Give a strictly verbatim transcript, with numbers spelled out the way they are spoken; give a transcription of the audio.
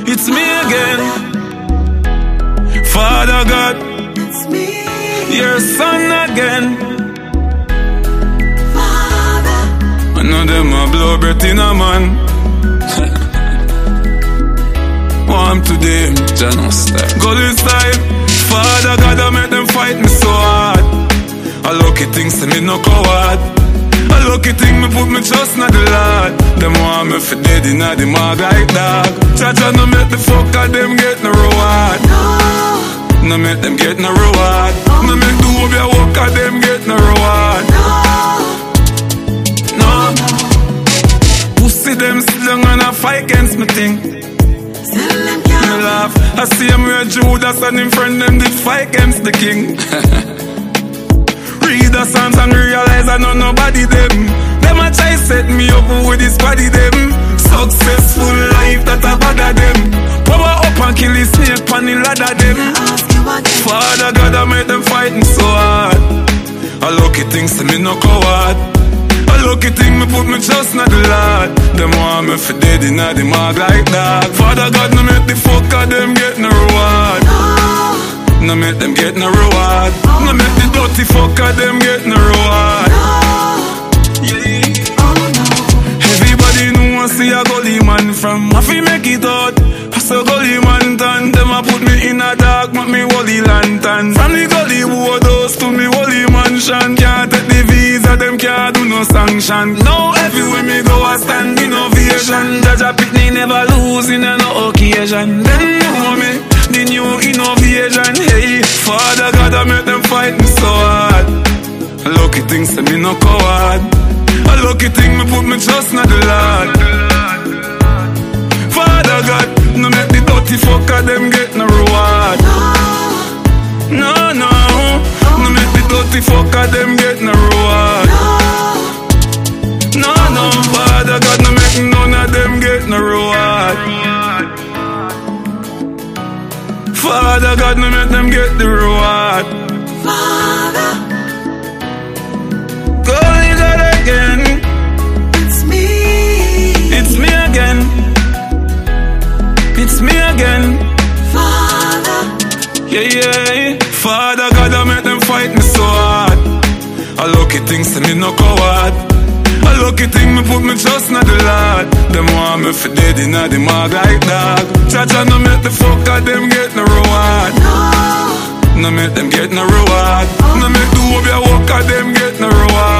It's me again. Father God, It's me, your son again. Father. I know them a blow breath in a man. Warm today, Jano style. Go inside. Father God, I make them fight me so hard. I lucky things to me no coward. A lucky thing me put me trust in the Lord. Them want me for dead in the mag like dog. Cha-cha no make the fuck of them get no reward. No, No make them get no reward. No make the hope ya walk of them get no reward. no, No. Pussy them slung and a fight against me thing. tell them Me can't. laugh. I see him where Judas and him friend them did fight against the king. Read the Psalms and realize I know nobody them. Them a try set me up with this body them. Successful life that I bother them. Power up and kill the snake on the ladder them. Ask you again. Father God, I made them fighting so hard. A lucky thing to me no coward. A lucky thing me put me trust in the Lord. Them want me for dead in the mag like dog. Father God, no make the fuck of them get no reward. No, No make them get no reward. No make the dirty fuck of them get no reward. no, Yeah. oh no. Everybody know I see a gully man from I fi make it out. So gully man done. Them a put me in a dark, make me holy lantern. From the gully woodhouse to me holy mansion. Can't take the visa, them can't do no sanction. Now everywhere me go I stand innovation. Judge a pick me never lose in no occasion. Them know me, the new innovation. Hey, Father God, I make them fight me so hard. Lucky things to me no coward. A lucky thing me put me trust in the Lord. Father God, no make the dirty fuck of them get no reward. No, no, no make the dirty fuck of them get no reward. No, no, Father God, no make none of them get no reward. Father God, no make them get the reward. Father, Holy God again, it's me. it's me again. It's me again. Father, Yeah, yeah. Father God, I make them fight me so hard. A lucky thing to me no coward. A lucky thing me put me trust in the Lord. Them want me for dead in the mag like dog. Cha-cha no make the fuck of them get no reward. no, No make them get no reward. No make the hope ya walk of them get no reward.